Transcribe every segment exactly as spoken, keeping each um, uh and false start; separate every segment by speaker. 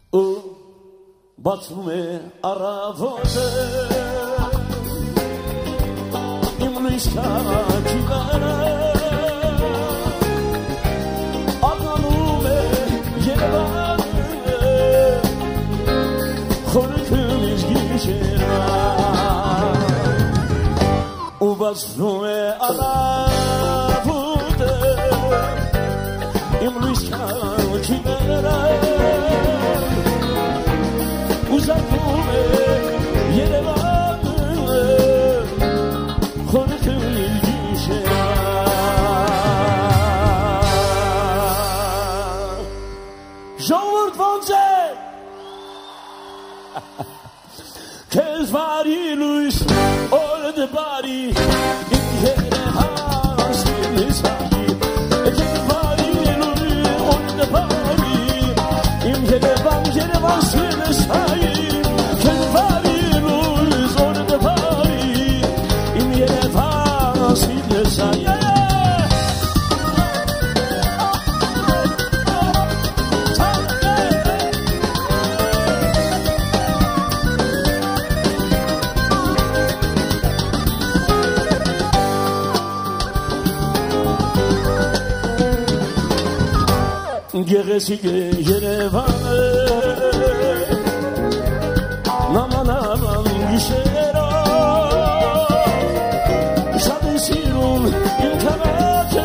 Speaker 1: Բացվում է առավոտը իմ լույս քաղաքի վրա ականում է Երևանը խորքում իս գիշերը ու բացվում է առավոտը իմ լույս քաղաքի վրա Uzakım Yerevan'ı Korkun ilgişe Jean-Claude Van Zandt Kezvari Luis All the body In Yerevan Stillisagi Kezvari Luis All the body In Yerevan Yerevan Stillisagi Gerisi Yerevan'ı Naman aman gişera Şadesirun ilkaratı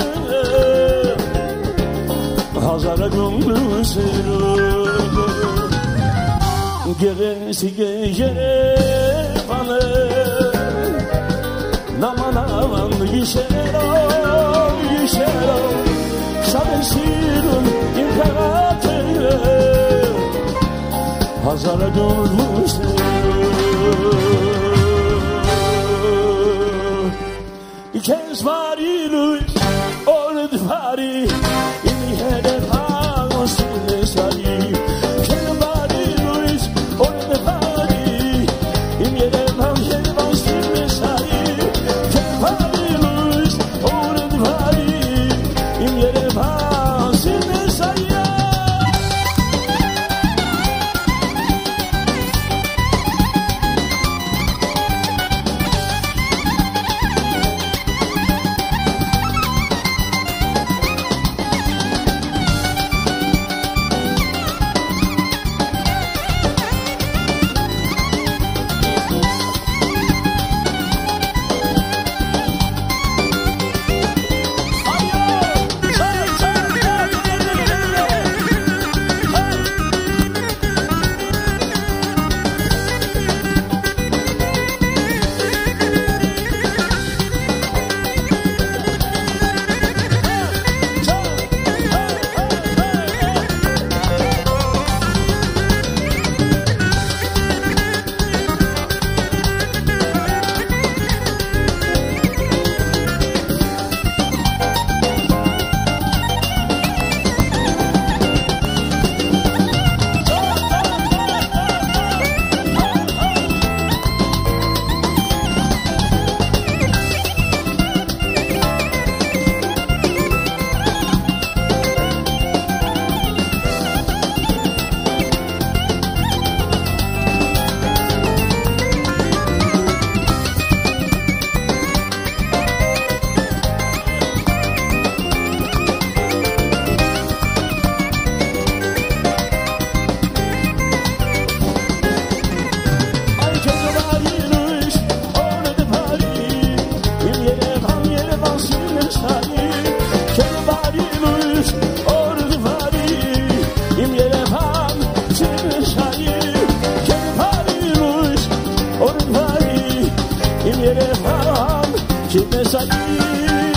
Speaker 1: Hazara gönlü seru Gerisi Yerevan'ı Naman aman gişera Gişera Şadesirun İmperatı Hazara durmuştur Kezvari Luis Ordvari İmihede Pagosile Sari Kezvari Luis Ordvari İmihede Pagosile Sari Kezvari Luis Ordvari İmihede Pagosile Sari Yerevan, Yerevan,